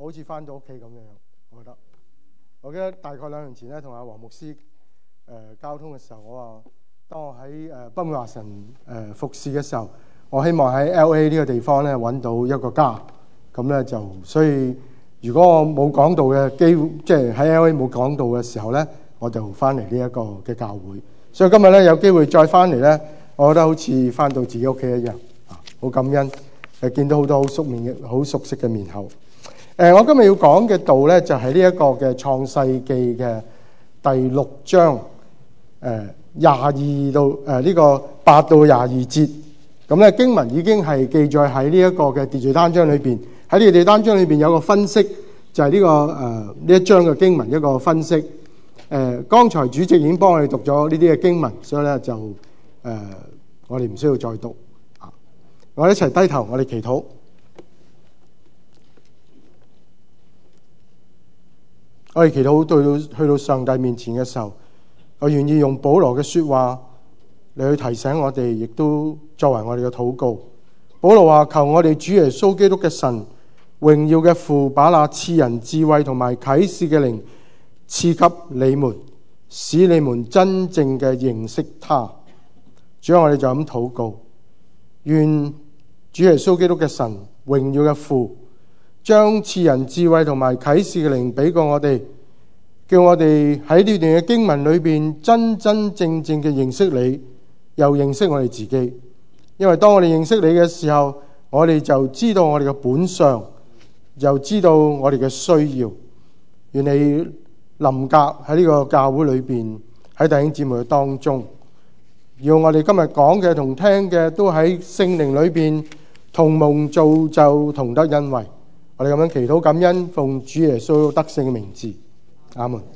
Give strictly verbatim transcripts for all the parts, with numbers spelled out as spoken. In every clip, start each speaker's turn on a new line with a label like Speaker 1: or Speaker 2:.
Speaker 1: 好似翻到屋企咁樣，我覺得。我記得大概兩年前咧，同阿黃牧師誒、呃、交通嘅時候，我話當我喺誒北美華神誒、呃、服侍嘅時候，我希望喺 L A 呢個地方咧揾到一個家。咁咧就所以，如果我冇講道嘅機會，即係喺 L A 冇講道嘅時候咧，我就翻嚟呢一個嘅教會。所以今日咧有機會再翻嚟咧，我覺得好似翻到自己屋企一樣啊！好感恩誒，見到好多好熟面嘅、好熟悉嘅面口。誒，我今日要講嘅道咧，就係呢一個嘅創世記嘅第六章誒廿二到誒呢個八到廿二節。咁咧經文已經係記載喺呢一個嘅秩序單章裏邊。喺呢個秩序單章裏邊有個分析，就係呢個誒呢一章嘅經文一個分析。誒，剛才主席已經幫我哋讀咗呢啲嘅經文，所以咧就誒我哋唔需要再讀啊！我哋一齊低頭，我哋祈禱。我哋祈禱到去到上帝面前嘅時候，我願意用保羅嘅說話嚟去提醒我哋，亦都作為我哋嘅禱告。保羅話：求我哋主耶穌基督嘅神，榮耀嘅父，把那賜人智慧同埋啟示嘅靈賜給你們，使你們真正嘅認識他。主啊，我哋就咁禱告，願主耶穌基督嘅神，榮耀嘅父，將賜人智慧同埋啟示嘅靈俾過我哋，叫我哋喺呢段嘅經文裏邊真真正正嘅認識你，又認識我哋自己。因為當我哋認識你嘅時候，我哋就知道我哋嘅本相，又知道我哋嘅需要。願你臨格喺呢個教會裏邊，喺弟兄姊妹當中，要我哋今日講嘅同聽嘅都喺聖靈裏邊同蒙造就，同得恩惠。我哋咁樣祈禱感恩，奉主耶穌得勝嘅名字，阿門。誒、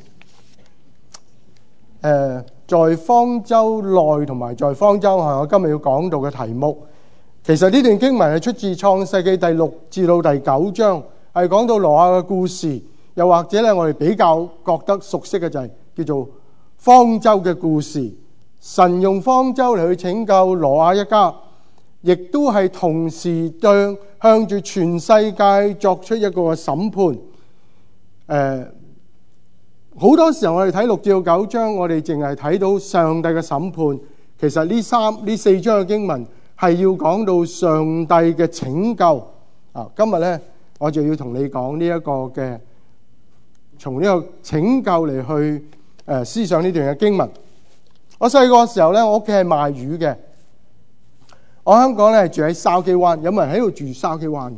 Speaker 1: 呃，在方舟內同埋在方舟外，我今日要講到嘅題目，其實呢段經文係出自創世記第六至到第九章，係講到挪亞嘅故事，又或者咧，我哋比較覺得熟悉嘅就係叫做方舟嘅故事。神用方舟嚟去拯救挪亞一家，亦都係同時向向住全世界作出一個審判。誒、呃，好多時候我哋睇六至到九章，我哋淨係睇到上帝嘅審判。其實呢三呢四章嘅經文係要講到上帝嘅拯救。啊，今日咧我就要同你講呢一個嘅，從呢個拯救嚟去誒、呃、思想呢段嘅經文。我細個嘅時候咧，我屋企係賣魚嘅。我香港咧住喺筲箕灣，有冇人喺度住筲箕灣嘅？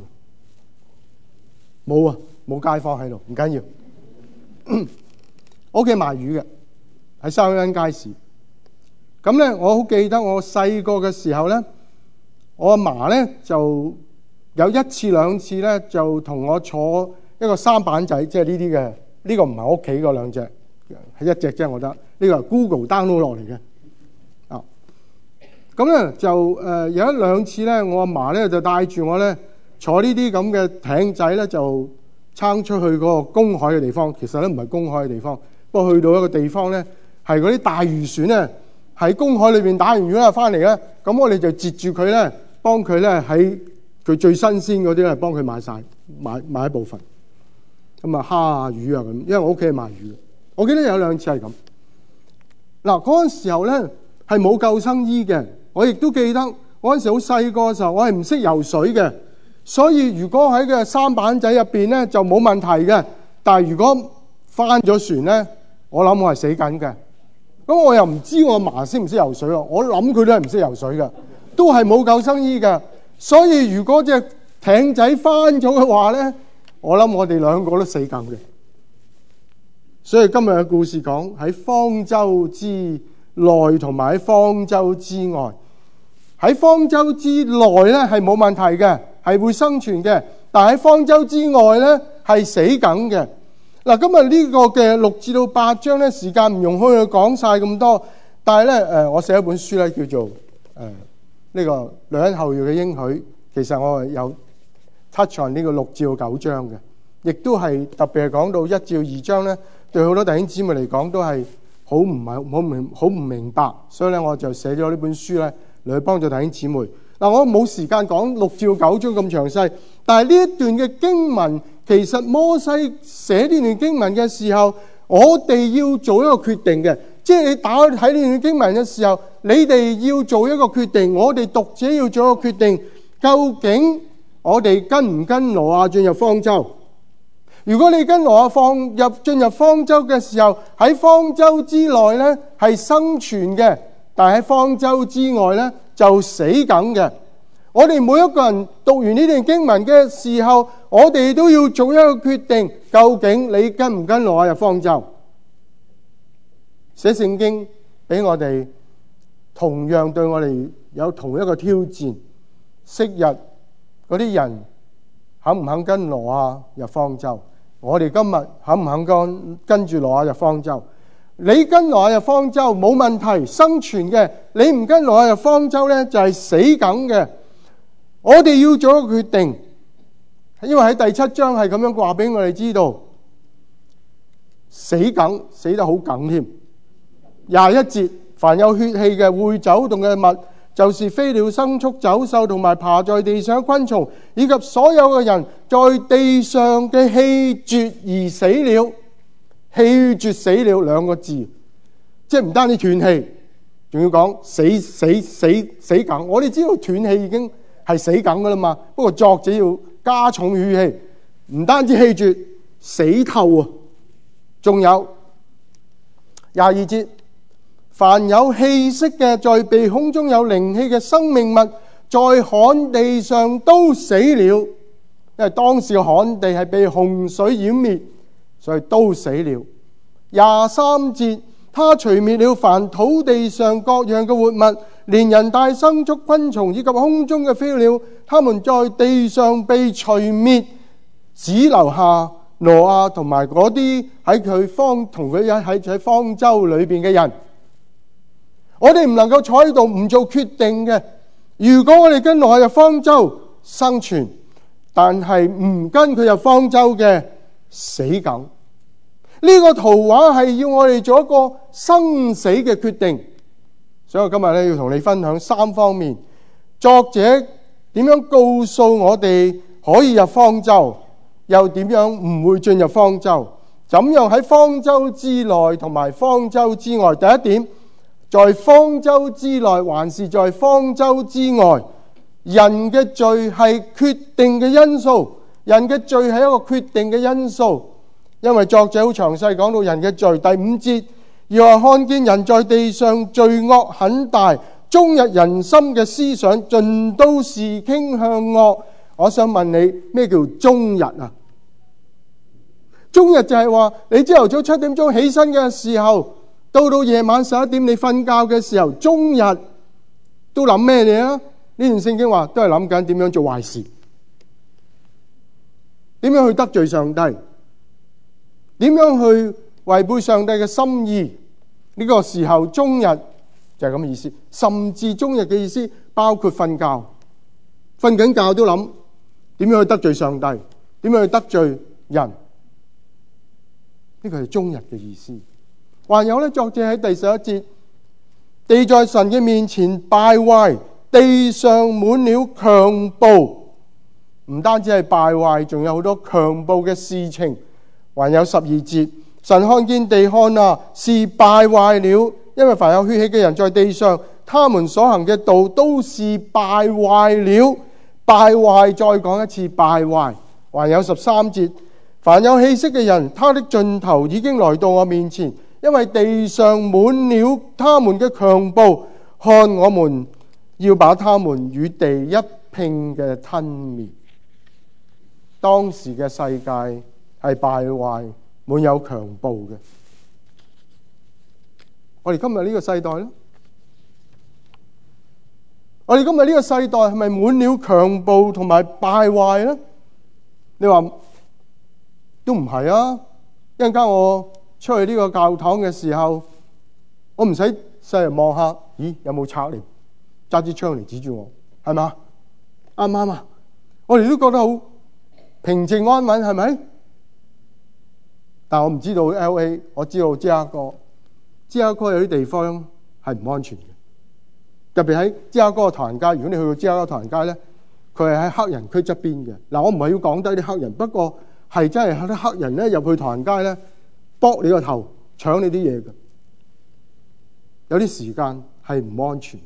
Speaker 1: 冇啊，冇街坊喺度，唔緊要。我屋企賣魚嘅，喺筲箕灣街市。咁咧，我好記得我細個嘅時候咧，我阿嫲咧就有一次兩次咧，就同我坐一個三板仔，即係呢啲嘅。呢個唔係我屋企嗰兩隻，係一隻啫。我覺得呢個係 Google download 落嚟嘅。啊，咁咧就誒有一兩次咧，我阿嫲咧就帶住我咧坐呢啲咁嘅艇仔咧，就撐出去嗰個公海嘅地方。其實咧唔係公海嘅地方，不過去到一個地方咧，係嗰啲大漁船咧喺公海裏邊打完魚啦，翻嚟咧，咁我哋就截住佢咧，幫佢咧喺佢最新鮮嗰啲咧，幫佢買晒買買一部分。咁啊，蝦啊魚啊咁，因為我屋企係賣魚。我記得有兩次係咁。嗱，嗰陣時候咧係冇救生衣嘅，我亦都記得嗰陣時好細個嘅時候，我係唔識游水嘅，所以如果喺個三板仔入邊咧就冇問題嘅。但係如果翻咗船咧，我諗我係死緊嘅。咁我又唔知我阿嫲識唔識游水咯，我諗佢都係唔識游水嘅，都係冇救生衣嘅。所以如果隻艇仔翻咗嘅話咧，我諗我哋兩個都死梗嘅。所以今日嘅故事講喺方舟之內同埋喺方舟之外。喺方舟之內咧係冇問題嘅，係會生存嘅。但係喺方舟之外咧係死梗嘅。嗱，今日呢個嘅六至到八章咧，時間唔容許去講晒咁多。但係咧誒，我寫一本書咧叫做誒呢、呃這個女人後裔嘅應許。其實我係有 touch on 呢個六至到九章嘅，亦都係特別係講到一至到二章咧，對好多弟兄姊妹嚟講都係好唔係好明好唔明白，所以咧我就寫咗呢本書咧嚟去幫助弟兄姊妹。嗱，我冇時間講六至到九章咁詳細，但係呢一段嘅經文其實摩西寫呢段經文嘅時候，我哋要做一個決定嘅，即係你打睇呢段經文嘅時候，你哋要做一個決定，我哋讀者要做一個決定，究竟我哋跟唔跟挪亞進入方舟？如果你跟挪亞放入進入方舟嘅時候，喺方舟之內呢係生存嘅，但係喺方舟之外呢就死梗嘅。我哋每一個人讀完呢段經文嘅時候，我哋都要做一個決定，究竟你跟唔跟挪亞入方舟？寫聖經俾我哋，同樣對我哋有同一個挑戰。昔日嗰啲人肯唔肯跟挪亞入方舟？我哋今日肯唔肯跟跟住挪亞入方舟？你跟挪亞入方舟冇問題，生存嘅；你唔跟挪亞入方舟呢，就係死梗嘅。我哋要做一個決定，因為喺第七章係咁樣話俾我哋知道，死梗，死得好梗添。廿一節，凡有血氣嘅、會走動嘅物，就是飛鳥、牲畜、走獸同埋爬在地上嘅昆蟲，以及所有嘅人在地上嘅氣絕而死了。氣絕死了兩個字，即係唔單止斷氣，仲要講死死死死梗。我哋知道斷氣已經係死梗噶啦嘛，不過作者要加重語氣，唔單止氣絕，死透啊！仲有廿二節，凡有氣息嘅，在鼻孔中有靈氣嘅生命物，在旱地上都死了，因為當時嘅旱地係被洪水淹滅，所以都死了。廿三節，他除滅了凡土地上各樣嘅活物，連人帶牲畜、昆蟲以及空中嘅飛鳥，他們在地上被除滅，只留下挪亞同埋嗰啲喺佢方同佢喺喺方舟裏邊嘅人。我哋唔能夠坐喺度唔做決定嘅。如果我哋跟挪亞入方舟生存，但係唔跟佢入方舟嘅死梗。呢、這個圖畫係要我哋做一個生死嘅決定。所以我今日咧要同你分享三方面，作者點樣告訴我哋可以入方舟，又點樣唔會進入方舟，怎樣喺方舟之內同埋方舟之外。第一點，在方舟之內還是在方舟之外，人嘅罪係決定嘅因素，人嘅罪係一個決定嘅因素。因為作者好詳細講到人嘅罪。第五節，又話看見人在地上罪惡很大，終日人心嘅思想盡都是傾向惡。我想問你，咩叫終日啊？終日就係話你朝頭早七點鐘起身嘅時候，到到夜晚十一點你瞓覺嘅時候，終日都諗咩嘢啊？呢段聖經話都係諗緊點樣做壞事，點樣去得罪上帝，點樣去違背上帝嘅心意。呢個時候終日就係咁嘅意思，甚至終日嘅意思包括瞓覺，瞓緊覺都諗點樣去得罪上帝，點樣去得罪人。呢個係終日嘅意思。還有咧，作者喺第十一節，地在神嘅面前敗壞，地上滿了強暴。唔單止係敗壞，仲有好多強暴嘅事情。還有十二節，神看見地看啊，是敗壞了，因為凡有血氣嘅人在地上，他們所行嘅道都是敗壞了。敗壞，再講一次敗壞。還有十三節，凡有氣息嘅人，他的盡頭已經來到我面前，因為地上滿了他們嘅強暴，看我們要把他們與地一併嘅吞滅。當時嘅世界係敗壞，滿有強暴嘅。我哋今日呢個世代咧，我哋今日呢個世代係咪滿了強暴同埋敗壞咧？你話都唔係啊！一陣間我出去呢個教堂嘅時候，我唔使世人望下，咦，有冇賊嚟揸支槍嚟指住我，係嘛？啱唔啱啊？我哋都覺得好平靜安穩，係咪？但我唔知道 L A， 我知道芝加哥，芝加哥有啲地方係唔安全嘅，特別喺芝加哥嘅唐人街。如果你去到芝加哥唐人街咧，佢係喺黑人區側邊嘅。嗱，我唔係要講低啲黑人，不過係真係啲黑人咧入去唐人街咧，剝你個頭，搶你啲嘢嘅。有啲時間係唔安全。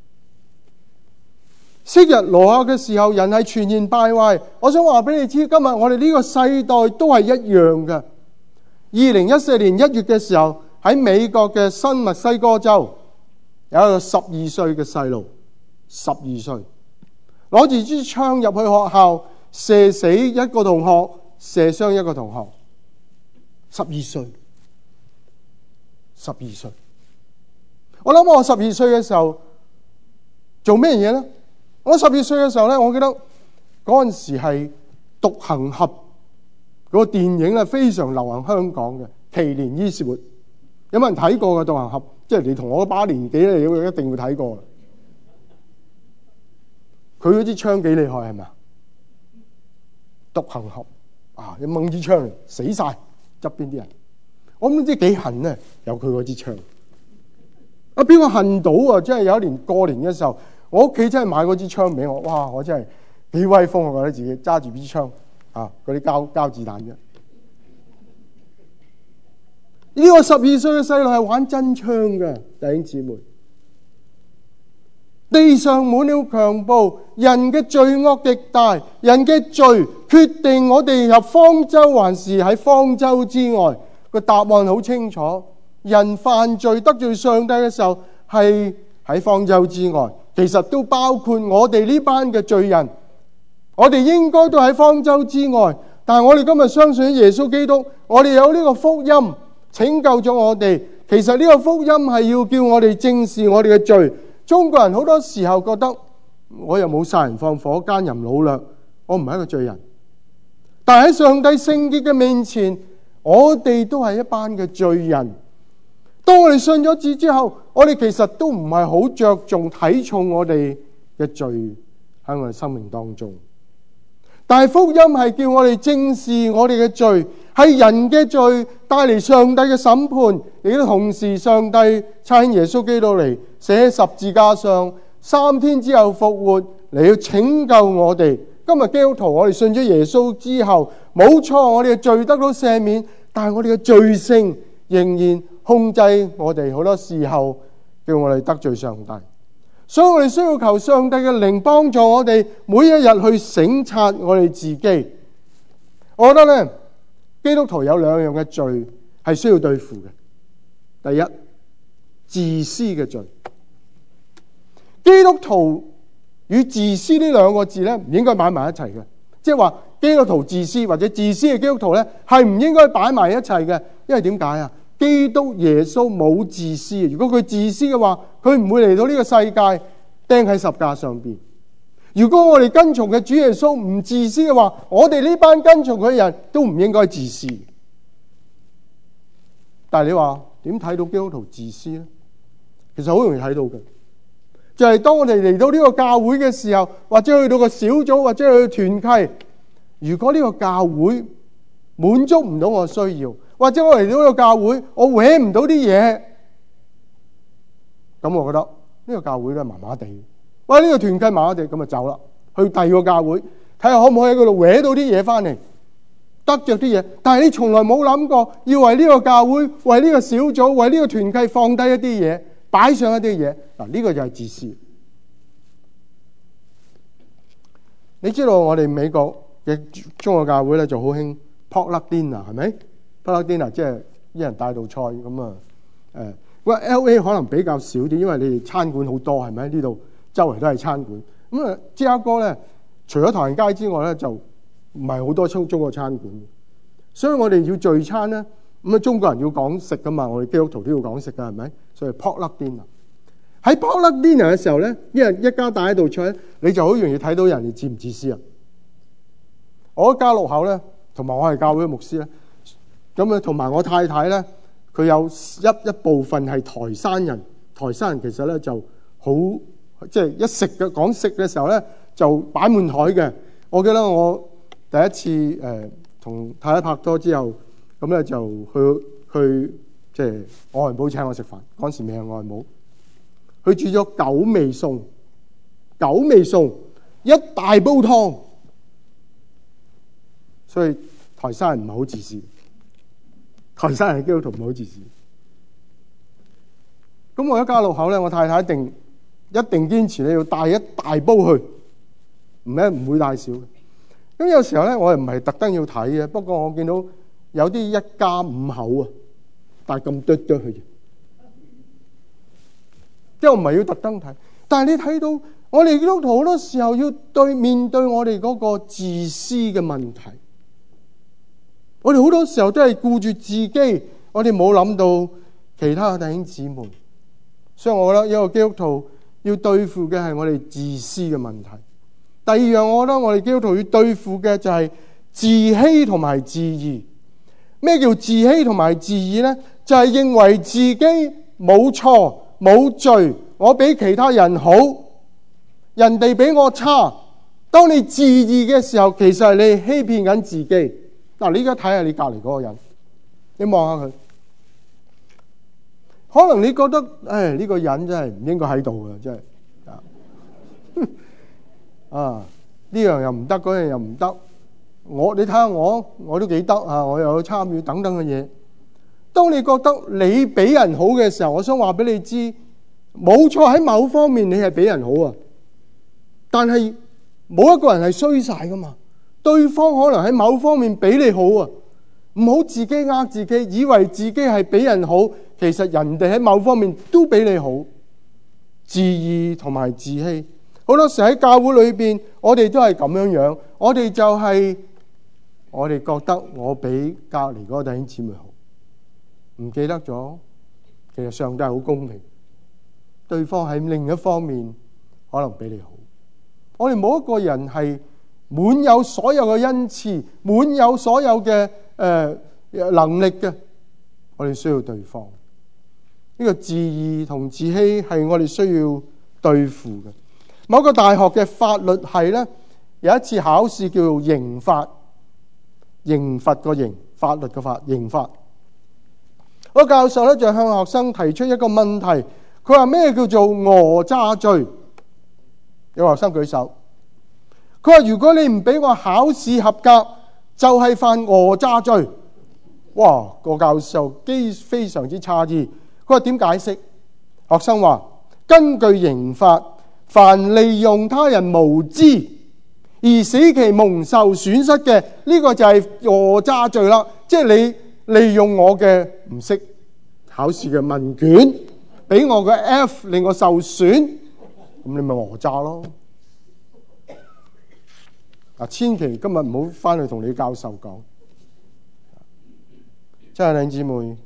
Speaker 1: 昔日羅亞嘅時候，人係全然敗壞。我想話俾你知，今日我哋呢個世代都係一樣嘅。二零一四年一月嘅時候，喺美國嘅新墨西哥州有一個十二歲嘅細路，十二歲攞住支槍入去學校，射死一個同學，射傷一個同學。十二歲，十二歲。我諗我十二歲嘅時候做咩嘢呢？我十二歲嘅時候咧，我記得嗰陣時係獨行俠嗰個電影咧，非常流行香港嘅奇連伊士活。有冇人睇過嘅獨行俠？即係你同我把年紀咧，你一定會睇過。佢嗰支槍幾厲害係咪啊？獨行俠啊，一掹支槍嚟死晒側邊啲人。我唔知幾恨咧，有佢嗰支槍。啊，邊個恨到啊？即係有一年過年嘅時候，我屋企真係買嗰支槍俾我，哇！我真係幾威風，我覺得自己揸住支槍啊，嗰啲膠膠子彈啫。呢個十二歲嘅細路係玩真槍嘅，弟兄姊妹。地上滿了強暴，人嘅罪惡極大，人嘅罪決定我哋入方舟還是喺方舟之外。個答案好清楚，人犯罪得罪上帝嘅時候係喺方舟之外。其實都包括我哋呢班嘅罪人，我哋應該都喺方舟之外。但係我哋今日相信耶穌基督，我哋有呢個福音拯救咗我哋。其實呢個福音係要叫我哋正視我哋嘅罪。中國人好多時候覺得我又冇殺人放火奸淫擄掠，我唔係一個罪人。但係喺上帝聖潔嘅面前，我哋都係一班嘅罪人。當我哋信咗主之後，我哋其實都唔係好着重睇重我哋嘅罪喺我哋生命當中。但係福音係叫我哋正視我哋嘅罪，係人嘅罪帶嚟上帝嘅審判，亦都同時上帝差遣耶穌基督嚟死喺十字架上，三天之後復活嚟要拯救我哋。今日基督徒，我哋信咗耶穌之後，冇錯，我哋嘅罪得到赦免，但係我哋嘅罪性仍然控制我哋，好多時候叫我哋得罪上帝。所以我哋需要求上帝嘅靈幫助我哋，每一日去省察我哋自己。我覺得咧，基督徒有兩樣嘅罪係需要對付嘅。第一，自私嘅罪。基督徒與自私呢兩個字咧，唔應該擺埋一齊嘅。即係話基督徒自私或者自私嘅基督徒咧，係唔應該擺埋一齊嘅。因為點解啊？基督耶穌冇自私，如果佢自私嘅話，佢唔會嚟到呢個世界釘喺十架上邊。如果我哋跟從嘅主耶穌唔自私嘅話，我哋呢班跟從佢嘅人都唔應該自私。但係你話點睇到基督徒自私呢？其實好容易睇到嘅，就係當我哋嚟到呢個教會嘅時候，或者去到個小組，或者去團契，如果呢個教會滿足唔到我需要，或者我嚟到呢個教會，我搲唔到啲嘢，咁我覺得呢個教會咧麻麻地，喂，呢個團契麻麻地，咁就走啦，去第二個教會睇下可唔可以喺嗰度搲到啲嘢翻嚟，得着啲嘢。但係你從來冇諗過要為呢個教會、為呢個小組、為呢個團契放低一啲嘢，擺上一啲嘢。嗱，呢個就係自私。你知道我哋美國嘅中國教會咧就好興 potluck dinner， 係咪？potluck dinner 即係一人帶道菜咁啊。誒，喂 L A 可能比較少啲，因為你哋餐館好多，係咪？呢度周圍都係餐館。咁啊，芝加哥咧，除咗唐人街之外咧，就唔係好多中中國餐館。所以我哋要聚餐咧，咁啊中國人要講食噶嘛，我哋基督徒都要講食噶，係咪？所以 potluck dinner 喺 potluck dinner 嘅時候咧，一人一家帶一道菜，你就好容易睇到人哋自唔自私啊！我家六口咧，同埋我係教會嘅牧師咧，咁啊同埋我太太咧，佢有一一部分係台山人。台山人其實咧就好，即係一食嘅講食嘅時候咧，就擺滿台嘅。我記得我第一次誒同、呃、太太拍拖之後，咁咧就去去即係我外母請我食飯，嗰時未係外母，佢煮咗九味餸，九味餸一大煲湯。所以台山人唔係好自私，台山人基督徒唔係好自私。咁我一家六口咧，我太太一定一定堅持你要帶一大煲去，唔係唔會帶少嘅。咁有時候咧，我又唔係特登要睇嘅，不過我見到有啲一家五口啊，帶咁多多去，即係我唔係要特登睇。但係你睇到我哋基督徒好多時候要對面對我哋嗰個自私嘅問題，我哋好多時候都係顧住自己，我哋冇諗到其他弟兄姊妹。所以我覺得一個基督徒要對付嘅係我哋自私嘅問題。第二樣，我覺得我哋基督徒要對付嘅就係自欺同埋自義。咩叫自欺同埋自義呢？就係認為自己冇錯冇罪，我比其他人好，人哋比我差。當你自義嘅時候，其實係你欺騙緊自己。嗱，你而家睇下你隔離嗰個人，你望下佢，可能你覺得，唉，呢個人真係唔應該喺度嘅，真係啊！呢樣又唔得，嗰樣又唔得。我你睇下我，我都幾得啊！我又有參與等等嘅嘢。當你覺得你比人好嘅時候，我想話俾你知，冇錯，喺某方面你係比人好啊。但係冇一個人係衰晒噶嘛。對方可能喺某方面比你好啊。唔好自己呃自己，以為自己係比人好，其實人哋喺某方面都比你好。自義同埋自欺。好多時喺教會裏邊，我哋都係咁樣樣，我哋就係、是、我哋覺得我比隔離嗰個弟兄姊妹好，唔記得咗，其實上帝係好公平，對方喺另一方面可能比你好。我哋冇一個人係滿有所有嘅恩賜，滿有所有嘅誒、呃、能力嘅，我哋需要對方。呢、這個自義同自欺係我哋需要對付嘅。某個大學嘅法律系咧，有一次考試叫做刑法，刑罰個刑，法律個法，刑法。個教授咧就向學生提出一個問題，佢話咩叫做訛詐罪？有學生舉手，佢話如果你唔俾我考試合格，就係犯訛詐罪。哇！個教授機非常之詫異，佢話點解釋？學生話根據刑法，凡利用他人無知而使其蒙受損失嘅，呢、這個就係訛詐罪啦。即係你利用我嘅唔識考試嘅問卷，俾我嘅 F 令我受損，咁你咪訛詐咯。啊，千祈今日唔好翻去同你教授講。真係弟兄姊妹，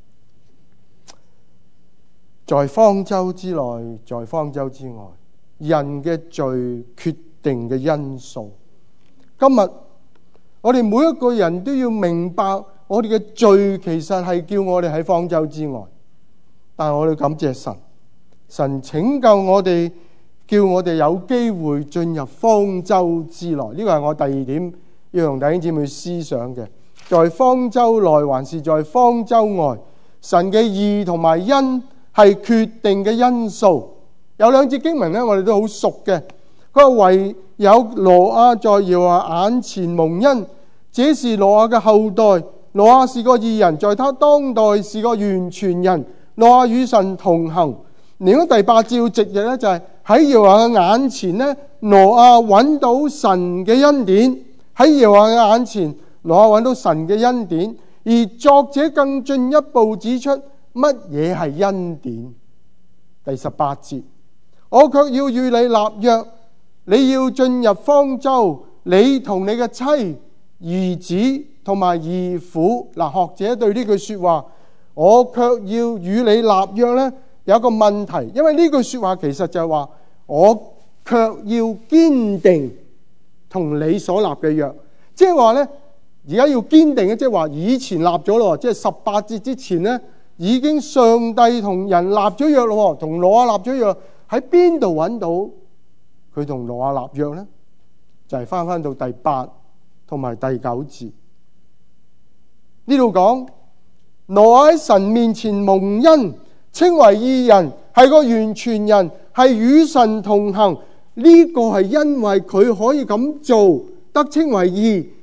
Speaker 1: 在方舟之內，在方舟之外，人嘅罪決定嘅因素。今日我哋每一個人都要明白，我哋嘅罪其實係叫我哋喺方舟之外，但係我哋感謝神，神拯救我哋，叫我哋有機會進入方舟之內。呢個係我第二點要同弟兄姊妹思想嘅。在方舟內還是在方舟外，神嘅義同埋恩係決定嘅因素。有兩節經文咧，我哋都好熟嘅。佢話唯有挪亞在耶和華眼前蒙恩，這是挪亞嘅後代。挪亞是個義人，在他當代是個完全人。挪亞與神同行。另外第八節直譯咧，就係喺耶和華嘅眼前咧，挪亞揾到神嘅恩典。喺耶和華嘅眼前，挪亞揾到神嘅恩典。而作者更進一步指出乜嘢係恩典。第十八節。我卻要與你立約，你要進入方舟，你同你嘅妻、兒子同埋兒婦。嗱，學者對呢句說話，我卻要與你立約呢，有一個問題，因為呢句說話其實就係話，我卻要堅定同你所立嘅約，即係話呢，而家要堅定嘅，即係話以前立咗咯，即係十八節之前呢，已經上帝同人立咗約咯，同挪亞立咗約。喺邊度揾到佢同挪亞立約呢？就係翻翻到第八同埋第九節呢度講，挪亞喺神面前蒙恩，稱為義人，係個完全人，係與神同行。呢、這個係因為佢可以咁做，得稱為義，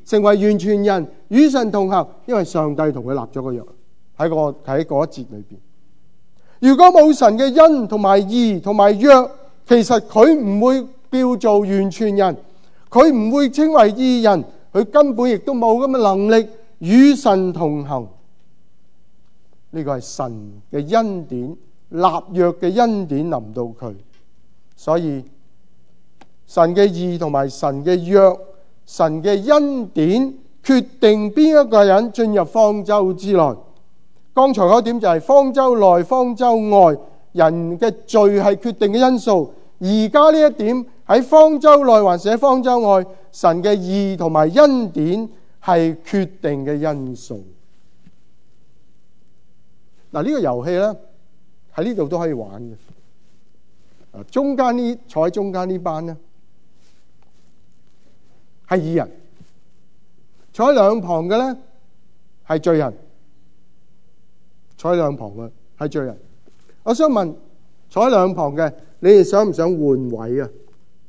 Speaker 1: 成為完全人，與神同行，因為上帝同佢立咗個約。喺個喺嗰一節裏邊，如果冇神嘅恩同埋義同埋約，其實佢唔會叫做完全人，佢唔會稱為義人，佢根本亦都冇咁嘅能力與神同行。呢個係神嘅恩典，立約嘅恩典臨到佢，所以神嘅義同埋神嘅約，神嘅恩典決定邊一個人進入方舟之內。剛才嗰點就係方舟內方舟外，人嘅罪係決定嘅因素。而家呢一點喺方舟內還是喺方舟外，神嘅義同埋恩典係決定嘅因素。嗱，呢個遊戲呢，喺呢度都可以玩嘅。中間呢，坐喺中間呢班呢，係義人，坐喺兩旁嘅呢，係罪人。坐喺兩旁嘅係罪人。我想問，坐喺兩旁嘅，你哋想唔想換位啊？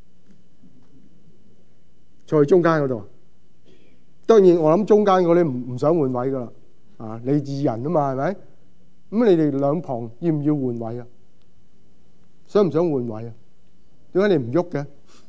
Speaker 1: 坐喺中間嗰度，當然我諗中間嗰啲唔唔想換位噶啦。啊，你義人啊嘛，係咪？咁你哋兩旁要唔要換位啊？想唔想換位啊？點解你唔喐嘅？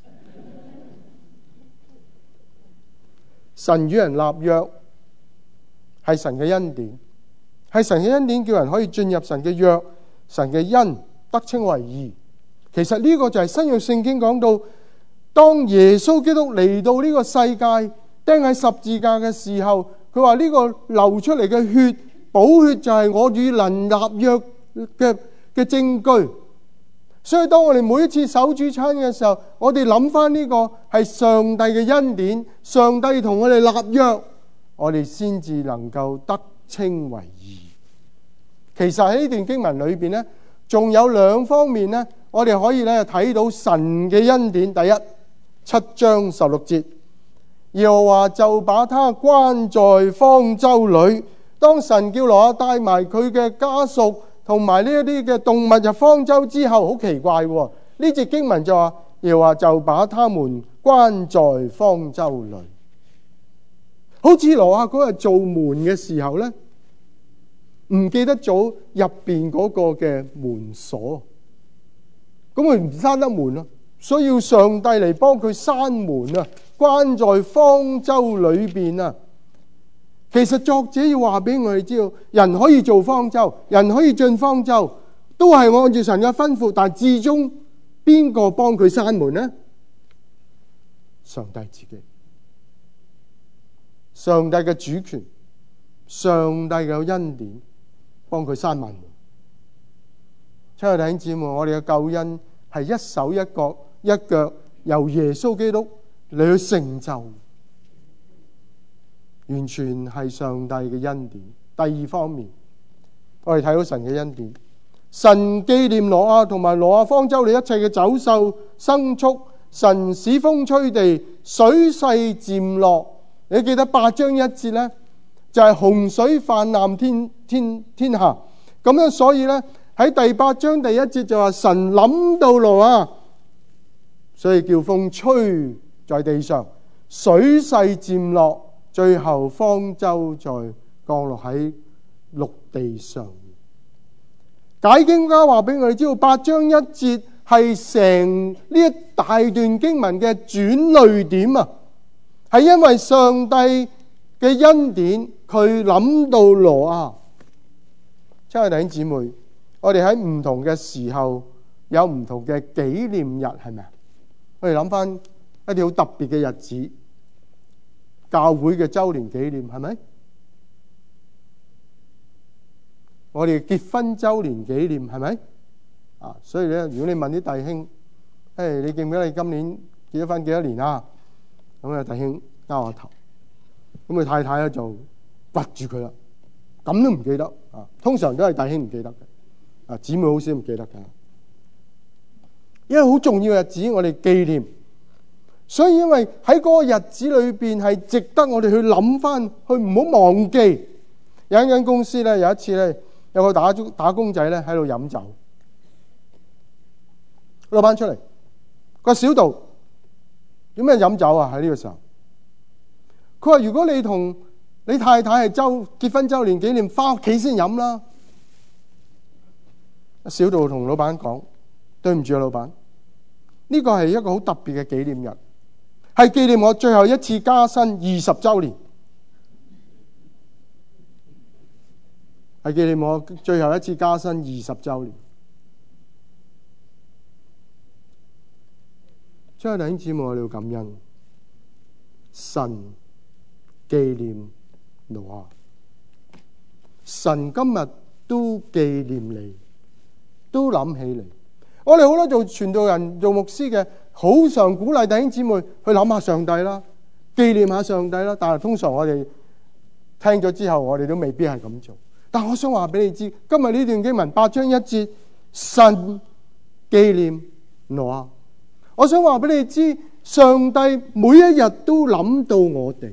Speaker 1: 神與人立約係神嘅恩典。係神嘅恩典叫人可以進入神嘅約，神嘅恩得稱為義。其實呢個就係新約聖經講到，當耶穌基督嚟到呢個世界釘喺十字架嘅時候，佢話呢個流出嚟嘅血，寶血就係我與人立約嘅嘅證據。所以當我哋每一次守主餐嘅時候，我哋諗翻呢個係上帝嘅恩典，上帝同我哋立約，我哋先至能夠得稱為義。其實喺呢段經文裏邊呢，仲有兩方面呢，我哋可以咧睇到神嘅恩典。第一，七章十六節，耶和華就把他關在方舟裏。當神叫挪亞帶埋佢嘅家屬同埋呢一啲嘅動物入方舟之後，好奇怪喎！呢節經文就話耶和華就把他們關在方舟裏。好似挪亞嗰日做門嘅時候呢，唔記得咗入邊嗰個嘅門鎖，咁佢唔閂得門咯，所以要上帝嚟幫佢閂門啊，關在方舟裏邊啊。其實作者要話俾我哋知道，人可以做方舟，人可以進方舟，都係按照神嘅吩咐，但至終邊個幫佢閂門呢？上帝自己。上帝嘅主權，上帝嘅恩典，幫佢閂門。親愛的弟兄姊妹，我哋嘅救恩係一手一腳一腳由耶穌基督嚟去成就，完全係上帝嘅恩典。第二方面，我哋睇到神嘅恩典，神紀念挪亞同埋挪亞方舟裏一切嘅走獸牲畜，神使風吹地，水勢漸落。你記得八章一節呢，就係、是、洪水泛濫天天天下。咁樣所以呢，喺第八章第一節就話神諗到挪亞，所以叫風吹在地上，水勢漸落，最後方舟再降落喺陸地上。解經家話俾我哋知道，八章一節係成呢一大段經文嘅轉捩點啊！係因為上帝嘅恩典，佢諗到挪亞。親愛的弟兄姊妹，我哋喺唔同嘅時候有唔同嘅紀念日，係咪啊？我哋諗翻一啲好特別嘅日子，教會嘅周年紀念，係咪？我哋結婚周年紀念，係咪？啊，所以咧，如果你問啲弟兄，誒，你記唔記得你今年結咗婚幾多年啊？咁啊，弟兄拗下頭，咁佢太太咧就屈住佢啦，咁都唔記得啊！通常都係弟兄唔記得嘅，啊，姊妹好少唔記得嘅，因為好重要嘅日子我哋紀念，所以因為喺嗰個日子裏邊係值得我哋去諗翻，去唔好忘記。有一間公司咧，有一次咧，有個打打工仔咧喺度飲酒，老闆出嚟，個小道。點解飲酒啊？喺呢個時候， 佢話如果你同你太太係周結婚周年紀念，翻屋企先飲啦。小道同老闆講：對唔住啊，老闆，呢個係一個好特別嘅紀念日，係紀念我最後一次加薪二十周年，係紀念我最後一次加薪二十周年。親愛的弟兄姊妹，我哋要感恩神紀念挪亞，神今日都紀念你，都諗起你。我哋好多做傳道人、做牧師嘅，好常鼓勵弟兄姊妹去諗下上帝啦，紀念下上帝啦。但係通常我哋聽咗之後，我哋都未必係咁做。但我想話俾你知，今日呢段經文八章一節，神紀念挪亞。我想話俾你知，上帝每一日都諗到我哋，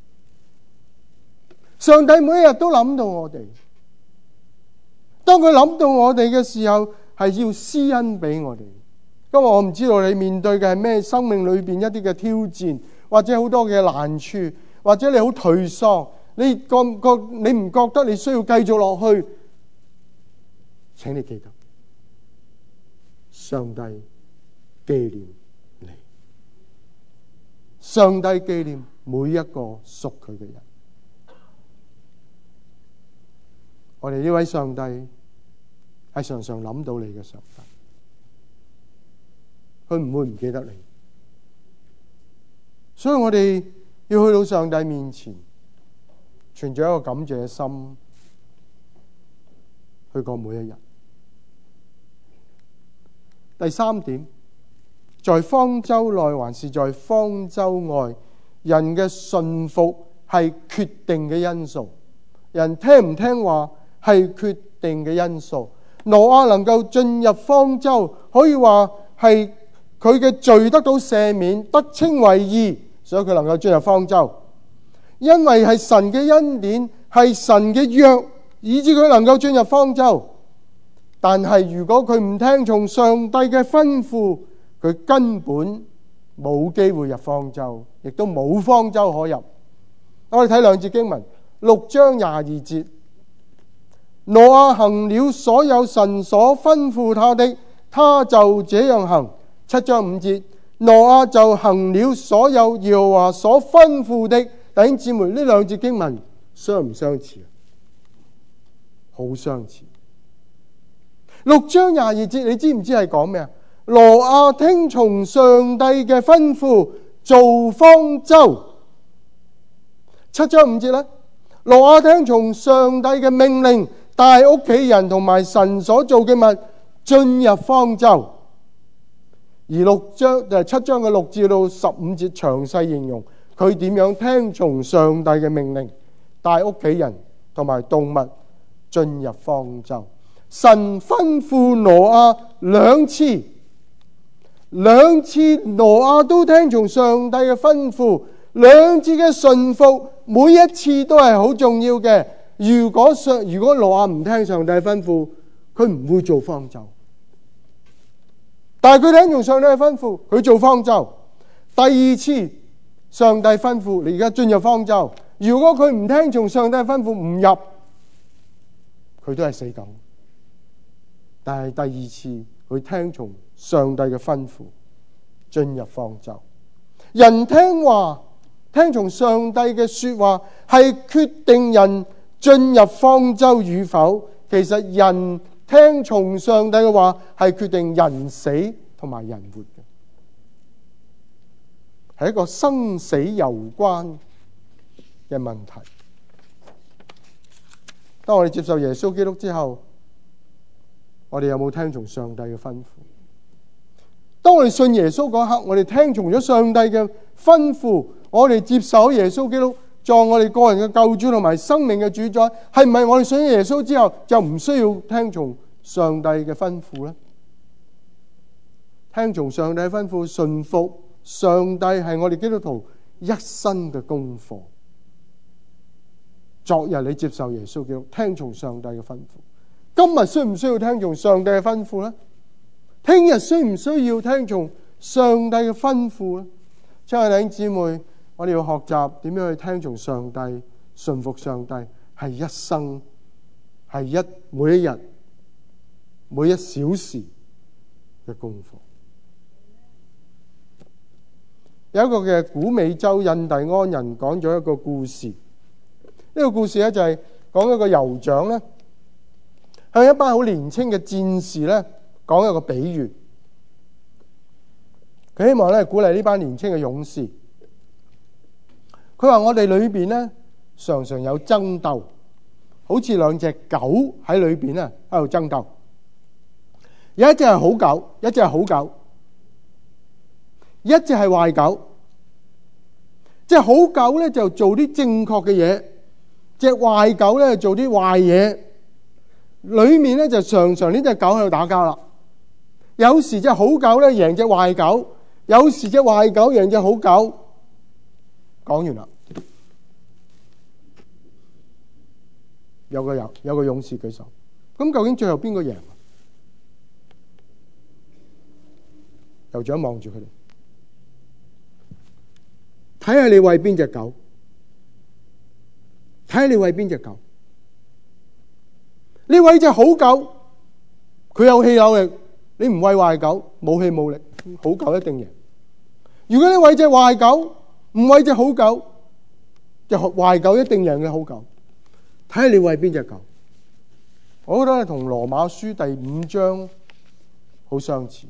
Speaker 1: 上帝每一日都諗到我哋。當佢諗到我哋嘅時候，係要施恩俾我哋。因為我唔知道你面對嘅係咩，生命裏邊一啲嘅挑戰，或者好多嘅難處，或者你好頹喪，你覺覺你唔覺得你需要繼續落去？請你記得，上帝紀念你，上帝紀念每一個屬佢嘅人。我哋呢位上帝係常常諗到你嘅上帝，佢唔會唔記得你。所以我哋要去到上帝面前，存著一個感謝嘅心去過每一日。第三點，在方舟內還是在方舟外，人嘅信服係決定嘅因素。人聽唔聽話係決定嘅因素。挪亞能夠進入方舟，可以話係佢嘅罪得到赦免，得稱為義，所以佢能夠進入方舟。因為係神嘅恩典，係神嘅約，以致佢能夠進入方舟。但係如果佢唔聽從上帝嘅吩咐，佢根本冇機會入方舟，亦都冇方舟可入。我哋睇兩節經文，六章廿二節，挪亞行了所有神所吩咐他的，他就這樣行。七章五節，挪亞就行了所有耶和華所吩咐的。弟兄姊妹，呢兩節經文相唔相似？好相似。六章廿二節，你知唔知係講咩啊？挪亞聽從上帝嘅吩咐做方舟。七章五節呢，挪亞聽從上帝嘅命令，帶屋企人同埋神所做嘅物進入方舟。而六章就係七章嘅六至到十五節詳細形容佢點樣聽從上帝嘅命令，帶屋企人同埋動物進入方舟。神吩咐挪亞兩次，兩次挪亞都聽從上帝嘅吩咐，兩次嘅順服，每一次都係好重要嘅。如果上如果挪亞唔聽上帝嘅吩咐，佢唔會做方舟。但係佢聽從上帝嘅吩咐，佢做方舟。第二次上帝吩咐你而家進入方舟，如果佢唔聽從上帝嘅吩咐唔入，佢都係死梗。但係第二次佢聽從上帝嘅吩咐進入方舟。人聽話聽從上帝嘅說話係決定人進入方舟與否。其實人聽從上帝嘅話係決定人死同埋人活嘅，係一個生死攸關嘅問題。當我哋接受耶穌基督之後，我哋有冇聽從上帝嘅吩咐？當我哋信耶穌嗰刻，我哋聽從咗上帝嘅吩咐，我哋接受耶穌基督作我哋個人嘅救主同埋生命嘅主宰，係唔係我哋信耶穌之後就唔需要聽從上帝嘅吩咐呢？聽從上帝嘅吩咐，順服上帝係我哋基督徒一生嘅功課。昨日你接受耶穌基督，聽從上帝嘅吩咐。今日需唔需要聽從上帝嘅吩咐呢？聽日需唔需要聽從上帝嘅吩咐呢？親愛的弟兄姊妹， 我哋要學習點樣去聽從上帝、順服上帝，係一生，係一每一日、每一小時嘅功課。有一個嘅古美洲印第安人講咗一個故事，呢、這個故事咧就係講一個酋長咧向一班好年輕嘅戰士咧講一個比喻，佢希望咧鼓勵呢班年輕嘅勇士。佢話我哋裏邊咧常常有爭鬥，好似兩隻狗喺裏邊咧喺度爭鬥，有一隻係好狗，一隻係好狗，一隻係壞狗。即係好狗咧就做啲正確嘅嘢，隻壞狗咧做啲壞嘢。裏面咧就常常呢隻狗喺度打交啦。有時隻好狗咧贏隻壞狗，有時隻壞狗贏隻好狗。講完啦。有個有有個勇士舉手，咁究竟最後邊個贏？酋長望住佢哋，睇下你餵邊隻狗，睇下你餵邊隻狗。你餵隻好狗，佢有氣有力；你唔餵壞狗，冇氣冇力，好狗一定贏。如果你餵隻壞狗，唔餵隻好狗，隻壞狗一定贏嘅好狗。睇下你餵邊隻狗。我覺得係同羅馬書第五章好相似。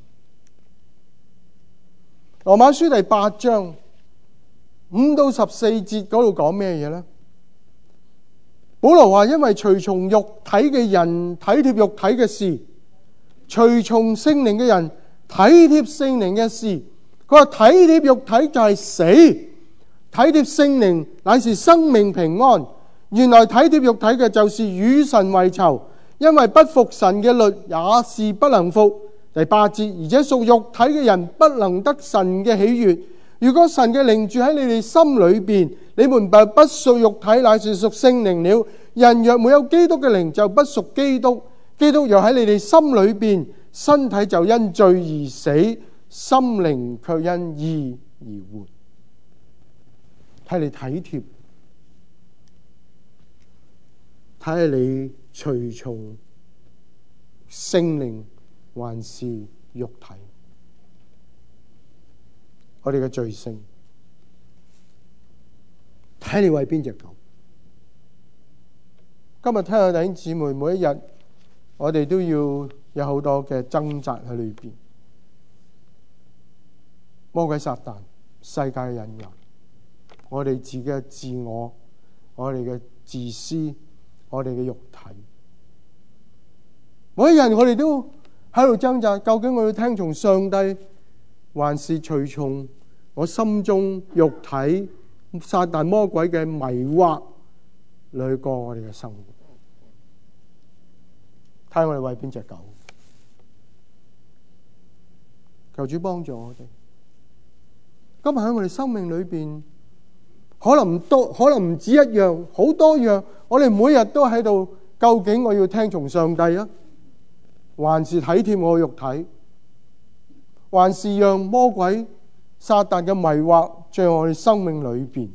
Speaker 1: 羅馬書第八章五到十四節嗰度講咩嘢呢？保羅話：因為隨從肉體嘅人體貼肉體嘅事，隨從聖靈嘅人體貼聖靈嘅事。佢話體貼肉體就係死，體貼聖靈乃是生命平安。原來體貼肉體嘅就是與神為仇，因為不服神嘅律也是不能服。第八節，而且屬肉體嘅人不能得神嘅喜悅。如果神嘅靈住喺你哋心裏邊，你們就不屬肉體，乃是屬聖靈了。人若沒有基督嘅靈，就不屬基督。基督若喺你哋心裏邊，身體就因罪而死，心靈卻因義而活。睇你體貼，睇下你隨從聖靈還是肉體。我哋嘅罪性，睇你為邊隻狗。今日聽下弟兄姊妹，每一日我哋都要有好多嘅掙扎喺裏邊。魔鬼撒旦、世界嘅引誘，我哋自己嘅自我，我哋嘅自私，我哋嘅肉體。每一日我哋都喺度掙扎，究竟我要聽從上帝，還是隨從我心中肉體撒旦魔鬼嘅迷惑嚟過我哋嘅生活？睇下我哋為邊隻狗？求主幫助我哋。今日喺我哋生命裏邊，可能唔多，可能唔止一樣，好多樣。我哋每日都喺度，究竟我要聽從上帝啊，還是體貼我嘅肉體，還是讓魔鬼撒旦嘅迷惑進入我哋生命裏邊？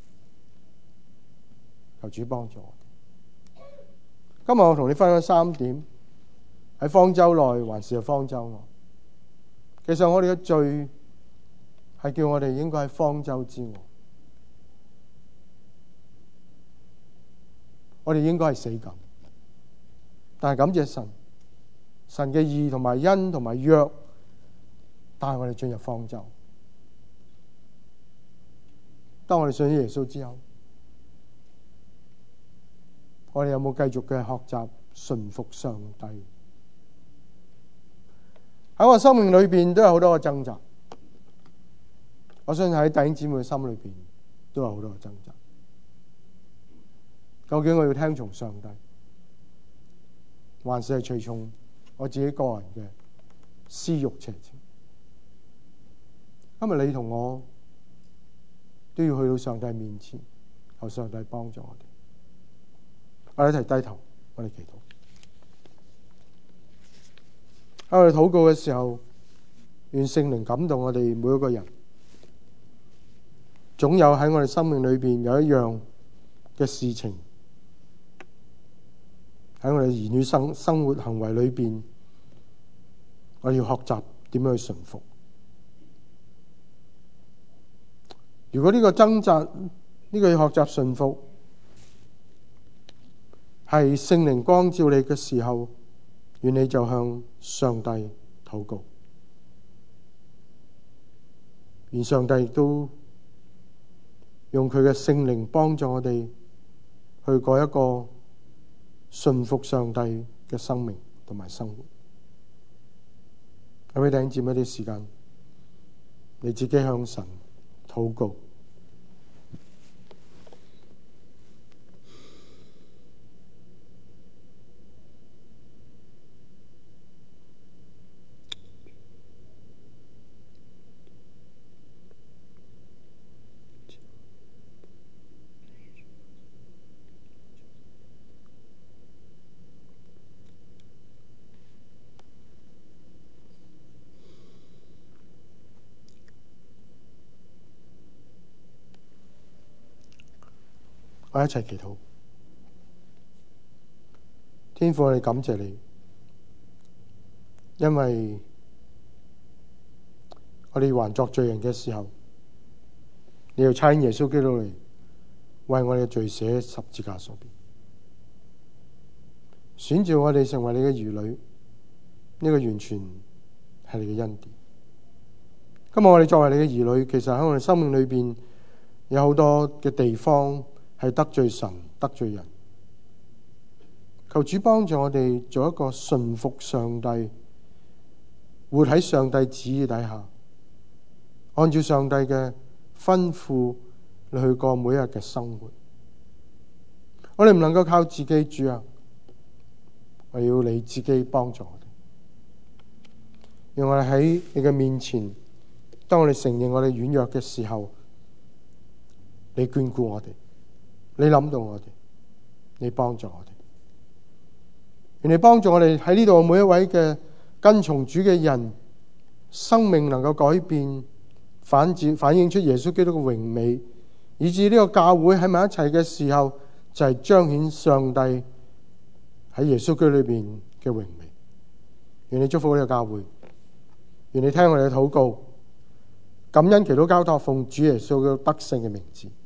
Speaker 1: 求主幫助我哋。今日我同你分享三點，喺方舟內還是喺方舟外。其實我哋嘅罪係叫我哋應該喺方舟之外，我哋應該係死緊。但係感謝神，神嘅義同埋恩同埋約帶我哋進入方舟。當我哋信咗耶穌之後，我哋有冇繼續嘅學習順服上帝？喺我生命裏邊都有好多嘅掙扎，我相信喺弟兄姊妹嘅心裏邊都有好多嘅掙扎。究竟我要聽從上帝，還是係隨從我自己個人嘅私欲邪情？今日你同我都要去到上帝面前，求上帝幫助我哋。我哋一齊低頭，我哋祈禱。喺我哋禱告嘅時候，願聖靈感動我哋每一個人。 總有喺我哋生命裏邊有一樣嘅事情，喺我哋兒女生生活行為裏邊，我要學習點樣去順服。如果呢個掙扎，呢個要學習順服，係聖靈光照你嘅時候，願你就向上帝禱告，願上帝亦都用佢嘅聖靈幫助我哋去過一個順服上帝嘅生命同埋生活。咁你頂佔一啲時間，你自己向神禱告。我一齊祈禱。天父，我哋感謝你，因為我哋還作罪人嘅時候，你要差耶穌基督嚟為我哋嘅罪捨喺十字架上邊，選召我哋成為你嘅兒女，呢、這個完全係你嘅恩典。今日我哋作為你嘅兒女，其實喺我哋生命裏邊有好多嘅地方係得罪神、得罪人。求主幫助我哋做一個順服上帝，活喺上帝旨意底下，按照上帝嘅吩咐嚟去過每一日嘅生活。我哋唔能夠靠自己，主啊，我要你自己幫助我哋，讓我哋喺你嘅面前，當我哋承認我哋軟弱嘅時候，你眷顧我哋，你諗到我哋，你幫助我哋。願你幫助我哋喺呢度每一位嘅跟從主嘅人，生命能夠改變，反照反映出耶穌基督嘅榮美，以致呢個教會喺埋一齊嘅時候，就係彰顯上帝喺耶穌基督裏邊嘅榮美。願你祝福呢個教會，願你聽我哋嘅禱告，感恩祈禱交託奉主耶穌嘅得勝嘅名字。